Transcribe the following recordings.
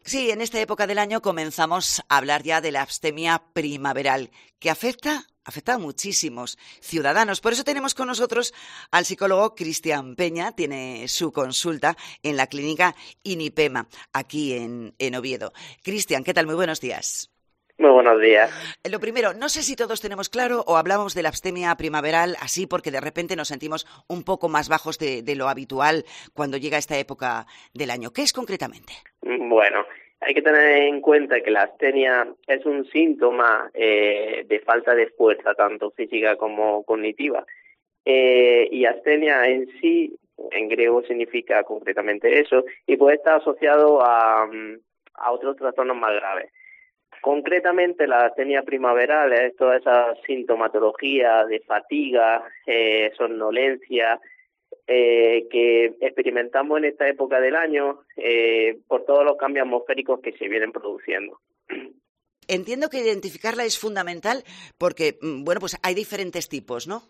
Sí, en esta época del año comenzamos a hablar ya de la abstemia primaveral, que afecta a muchísimos ciudadanos. Por eso tenemos con nosotros al psicólogo Cristian Peña, tiene su consulta en la clínica INIPEMA, aquí en Oviedo. Cristian, ¿qué tal? Muy buenos días. Muy buenos días. Lo primero, no sé si todos tenemos claro o hablamos de la abstemia primaveral así porque de repente nos sentimos un poco más bajos de lo habitual cuando llega esta época del año. ¿Qué es concretamente? Bueno, hay que tener en cuenta que la abstemia es un síntoma de falta de fuerza, tanto física como cognitiva. Y abstemia en sí, en griego, significa concretamente eso, y puede estar asociado a otros trastornos más graves. Concretamente, la abstemia primaveral es toda esa sintomatología de fatiga, somnolencia, que experimentamos en esta época del año por todos los cambios atmosféricos que se vienen produciendo. Entiendo que identificarla es fundamental porque, bueno, pues hay diferentes tipos, ¿no?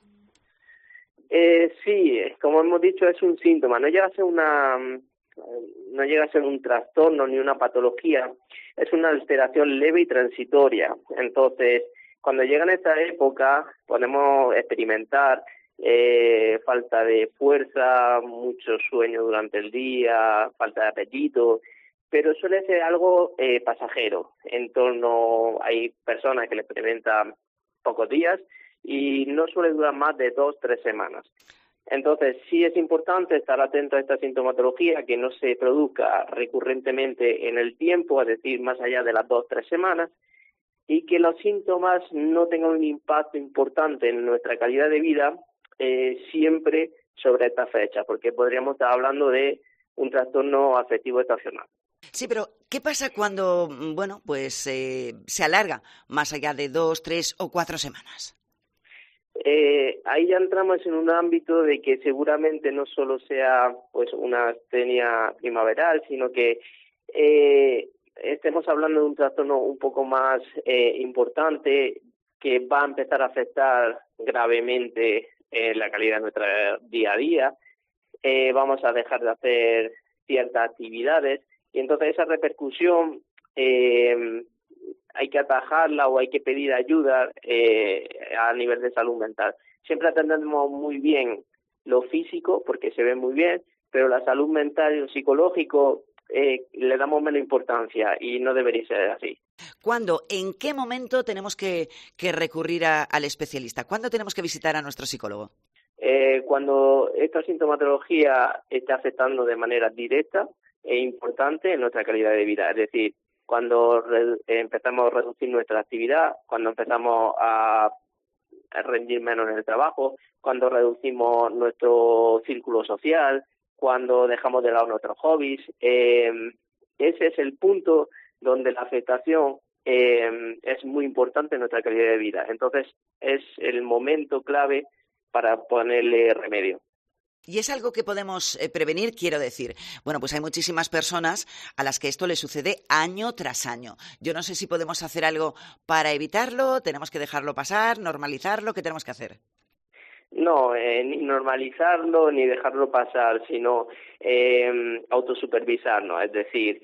Sí, como hemos dicho, es un síntoma. No llega a ser un trastorno ni una patología, es una alteración leve y transitoria. Entonces, cuando llega en esta época, podemos experimentar falta de fuerza, mucho sueño durante el día, falta de apetito, pero suele ser algo pasajero. Hay personas que lo experimentan pocos días y no suele durar más de 2-3 semanas. Entonces, sí es importante estar atento a esta sintomatología, que no se produzca recurrentemente en el tiempo, es decir, más allá de las 2-3 semanas, y que los síntomas no tengan un impacto importante en nuestra calidad de vida siempre sobre esta fecha, porque podríamos estar hablando de un trastorno afectivo estacional. Sí, pero ¿qué pasa cuando, bueno, pues se alarga más allá de 2, 3 o 4 semanas? Ahí ya entramos en un ámbito de que seguramente no solo sea pues una abstemia primaveral, sino que estemos hablando de un trastorno un poco más importante que va a empezar a afectar gravemente la calidad de nuestro día a día. Vamos a dejar de hacer ciertas actividades y entonces esa repercusión hay que atajarla o hay que pedir ayuda a nivel de salud mental. Siempre atendemos muy bien lo físico porque se ve muy bien, pero la salud mental y lo psicológico le damos menos importancia y no debería ser así. ¿Cuándo, en qué momento tenemos que recurrir al especialista? ¿Cuándo tenemos que visitar a nuestro psicólogo? Cuando esta sintomatología está afectando de manera directa e importante en nuestra calidad de vida, es decir, cuando empezamos a reducir nuestra actividad, cuando empezamos a rendir menos en el trabajo, cuando reducimos nuestro círculo social, cuando dejamos de lado nuestros hobbies. Ese es el punto donde la afectación es muy importante en nuestra calidad de vida. Entonces, es el momento clave para ponerle remedio. Y es algo que podemos prevenir, quiero decir. Bueno, pues hay muchísimas personas a las que esto les sucede año tras año. Yo no sé si podemos hacer algo para evitarlo, tenemos que dejarlo pasar, normalizarlo, ¿qué tenemos que hacer? No, ni normalizarlo ni dejarlo pasar, sino autosupervisarnos. Es decir,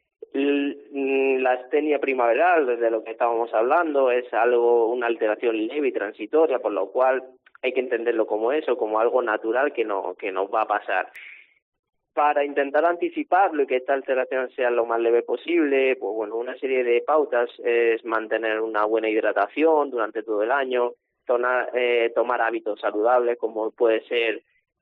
la abstemia primaveral, de lo que estábamos hablando, es una alteración leve y transitoria, por lo cual hay que entenderlo como eso, como algo natural que nos va a pasar. Para intentar anticiparlo y que esta alteración sea lo más leve posible, pues bueno, una serie de pautas es mantener una buena hidratación durante todo el año, tomar hábitos saludables como puede ser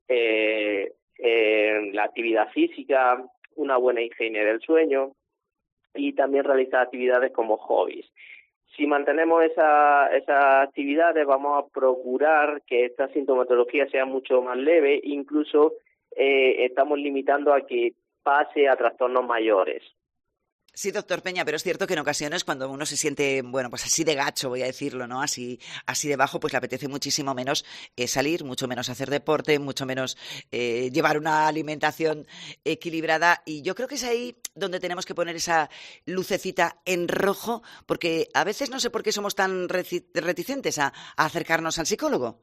la actividad física, una buena higiene del sueño y también realizar actividades como hobbies. Si mantenemos esas actividades, vamos a procurar que esta sintomatología sea mucho más leve, incluso estamos limitando a que pase a trastornos mayores. Sí, doctor Peña, pero es cierto que en ocasiones cuando uno se siente, bueno, pues así de gacho, voy a decirlo, ¿no? Así de bajo, pues le apetece muchísimo menos salir, mucho menos hacer deporte, mucho menos llevar una alimentación equilibrada. Y yo creo que es ahí donde tenemos que poner esa lucecita en rojo, porque a veces no sé por qué somos tan reticentes a acercarnos al psicólogo.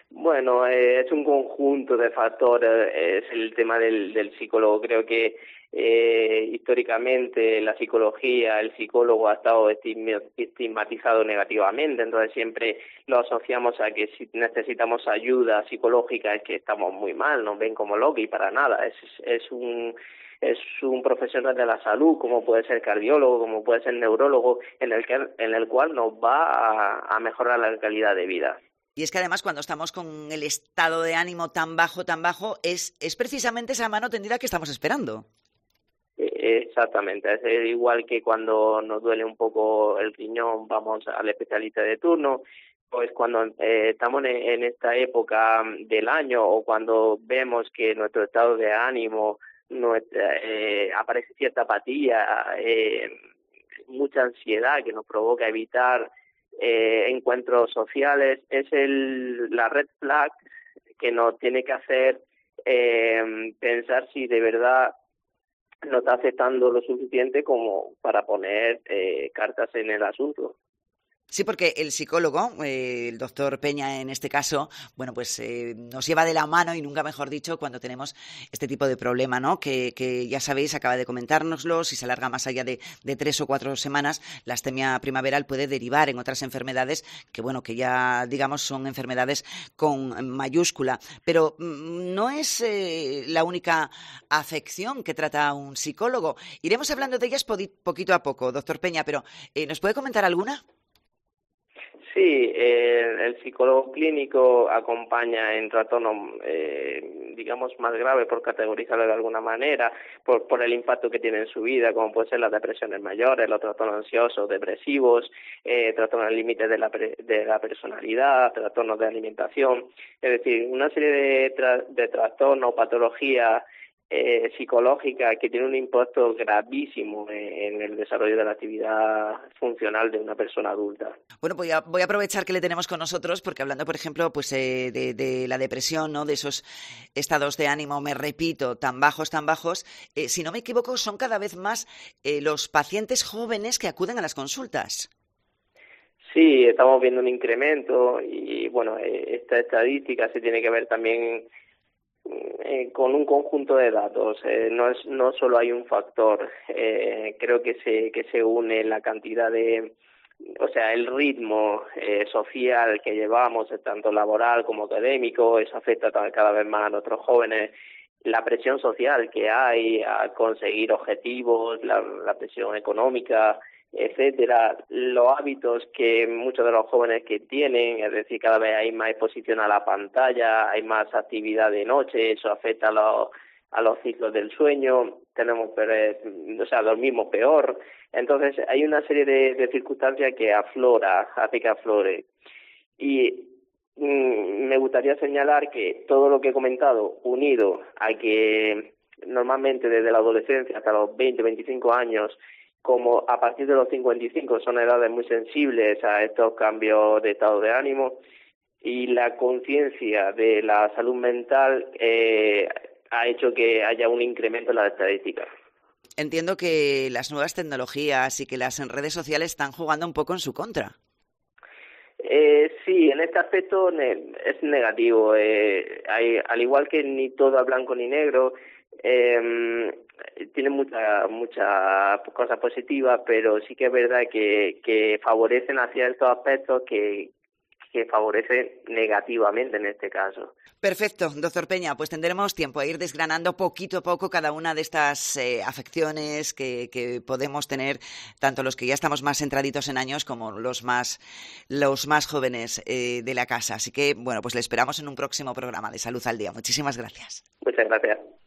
Bueno, es un conjunto de factores, es el tema del psicólogo. Creo que históricamente la psicología, el psicólogo ha estado estigmatizado negativamente, entonces siempre lo asociamos a que si necesitamos ayuda psicológica es que estamos muy mal, nos ven como locos y para nada, es un profesional de la salud, como puede ser cardiólogo, como puede ser neurólogo, en el cual nos va a mejorar la calidad de vida. Y es que además cuando estamos con el estado de ánimo tan bajo, es precisamente esa mano tendida que estamos esperando. Exactamente, es igual que cuando nos duele un poco el riñón, vamos al especialista de turno, pues cuando estamos en esta época del año o cuando vemos que nuestro estado de ánimo aparece cierta apatía, mucha ansiedad que nos provoca evitar encuentros sociales, es la red flag que nos tiene que hacer pensar si de verdad no está afectando lo suficiente como para poner cartas en el asunto. Sí, porque el psicólogo, el doctor Peña en este caso, bueno, pues nos lleva de la mano y nunca mejor dicho cuando tenemos este tipo de problema, ¿no? Que ya sabéis, acaba de comentárnoslo, si se alarga más allá de 3 o 4 semanas, la astemia primaveral puede derivar en otras enfermedades que, bueno, que ya digamos son enfermedades con mayúscula. Pero no es la única afección que trata un psicólogo. Iremos hablando de ellas poquito a poco, doctor Peña, pero ¿nos puede comentar alguna? Sí, el psicólogo clínico acompaña en trastornos, digamos, más graves, por categorizarlo de alguna manera, por el impacto que tiene en su vida, como pueden ser las depresiones mayores, los trastornos ansiosos, depresivos, trastornos al límite de la personalidad, trastornos de alimentación, es decir, una serie de trastornos, patologías psicológica que tiene un impacto gravísimo en el desarrollo de la actividad funcional de una persona adulta. Bueno, voy a aprovechar que le tenemos con nosotros porque hablando, por ejemplo, pues de la depresión, ¿no? De esos estados de ánimo, me repito, tan bajos, si no me equivoco, son cada vez más los pacientes jóvenes que acuden a las consultas. Sí, estamos viendo un incremento y, bueno, esta estadística se tiene que ver también con un conjunto de datos, no solo hay un factor, creo que se une la cantidad el ritmo social que llevamos, tanto laboral como académico, eso afecta cada vez más a nuestros jóvenes, la presión social que hay a conseguir objetivos, la presión económica, etcétera, los hábitos que muchos de los jóvenes que tienen, es decir, cada vez hay más exposición a la pantalla, hay más actividad de noche, eso afecta a los ciclos del sueño, dormimos peor, entonces hay una serie de circunstancias que hace que aflore. Y me gustaría señalar que todo lo que he comentado, unido a que normalmente desde la adolescencia hasta los 20, 25 años, como a partir de los 55 son edades muy sensibles a estos cambios de estado de ánimo y la conciencia de la salud mental ha hecho que haya un incremento en las estadísticas. Entiendo que las nuevas tecnologías y que las redes sociales están jugando un poco en su contra. Sí, en este aspecto es negativo. Al igual que ni todo es blanco ni negro, tiene mucha cosas positivas, pero sí que es verdad que favorecen a ciertos aspectos que favorecen negativamente en este caso. Perfecto, doctor Peña, pues tendremos tiempo a ir desgranando poquito a poco cada una de estas afecciones que podemos tener, tanto los que ya estamos más centraditos en años como los más jóvenes de la casa. Así que, bueno, pues le esperamos en un próximo programa de Salud al Día. Muchísimas gracias. Muchas gracias.